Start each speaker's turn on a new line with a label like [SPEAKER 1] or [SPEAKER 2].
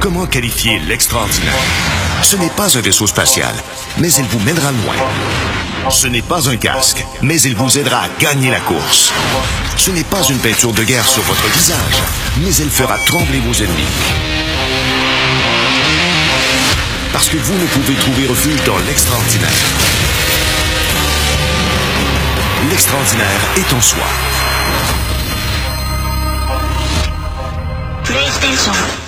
[SPEAKER 1] Comment qualifier l'extraordinaire? Ce n'est pas un vaisseau spatial, mais il vous mènera loin. Ce n'est pas un casque, mais il vous aidera à gagner la course. Ce n'est pas une peinture de guerre sur votre visage, mais elle fera trembler vos ennemis. Parce que vous ne pouvez trouver refuge dans l'extraordinaire. L'extraordinaire est en soi.
[SPEAKER 2] PlayStation